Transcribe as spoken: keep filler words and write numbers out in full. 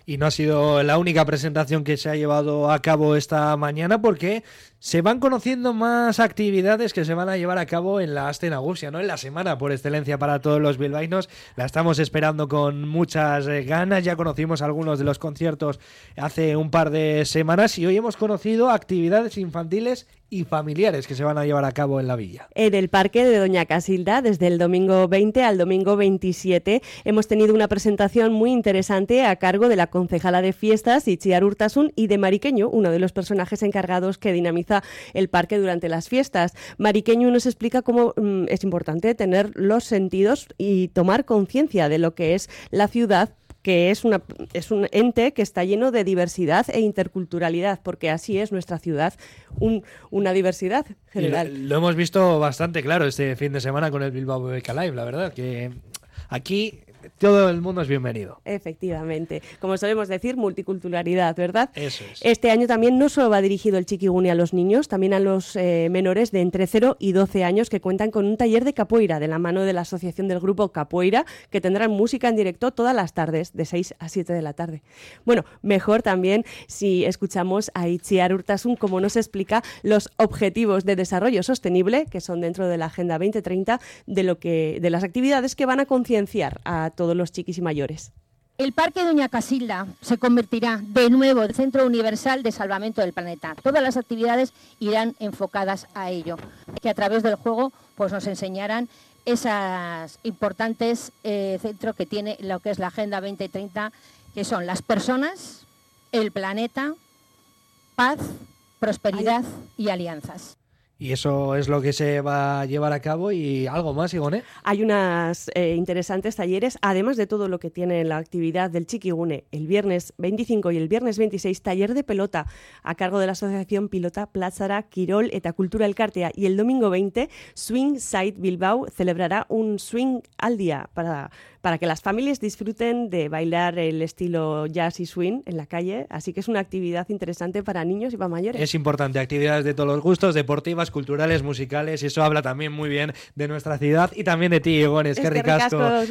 Y no ha sido la única presentación que se ha llevado a cabo esta mañana, porque se van conociendo más actividades que se van a llevar a cabo en la Aste Nagusia, ¿no? En la semana por excelencia para todos los bilbaínos. La estamos esperando con muchas eh, ganas. Ya conocimos algunos de los conciertos hace un par de semanas y hoy hemos conocido actividades infantiles y familiares que se van a llevar a cabo en la villa. En el parque de Doña Casilda, desde el domingo veinte al domingo veintisiete, hemos tenido una presentación muy interesante a cargo de la concejala de fiestas, Itziar Urtasun, y de Mariqueño, uno de los personajes encargados que dinamiza el parque durante las fiestas. Mariqueño nos explica cómo mm, es importante tener los sentidos y tomar conciencia de lo que es la ciudad, que es, una, es un ente que está lleno de diversidad e interculturalidad, porque así es nuestra ciudad, un, una diversidad general. Lo, lo hemos visto bastante claro este fin de semana con el Bilbao B B K Live, la verdad, que aquí todo el mundo es bienvenido. Efectivamente. Como solemos decir, multiculturalidad, ¿verdad? Eso es. Este año también no solo va dirigido el Txiki-Gune a los niños, también a los eh, menores de entre cero y doce años, que cuentan con un taller de capoeira de la mano de la asociación del grupo Capoeira, que tendrán música en directo todas las tardes, de seis a siete de la tarde. Bueno, mejor también si escuchamos a Itziar Urtasun, como nos explica los objetivos de desarrollo sostenible, que son dentro de la Agenda veinte treinta, de, lo que, de las actividades que van a concienciar a todos los chiquis y mayores. El Parque Doña Casilda se convertirá de nuevo en el Centro Universal de Salvamento del Planeta. Todas las actividades irán enfocadas a ello, que a través del juego pues, nos enseñarán esas importantes eh, centros que tiene lo que es la Agenda veinte treinta, que son las personas, el planeta, paz, prosperidad y alianzas. Y eso es lo que se va a llevar a cabo. ¿Y algo más, Igone? Hay unas eh, interesantes talleres, además de todo lo que tiene la actividad del Txiki-Gune. El viernes veinticinco y el viernes veintiséis, taller de pelota a cargo de la asociación Pilota Platzara Kirol eta Kultura Elkartea. Y el domingo veinte, Swing Side Bilbao celebrará un swing al día para... para que las familias disfruten de bailar el estilo jazz y swing en la calle, así que es una actividad interesante para niños y para mayores. Es importante, actividades de todos los gustos, deportivas, culturales, musicales, y eso habla también muy bien de nuestra ciudad y también de ti, Igone. Es que ricasco.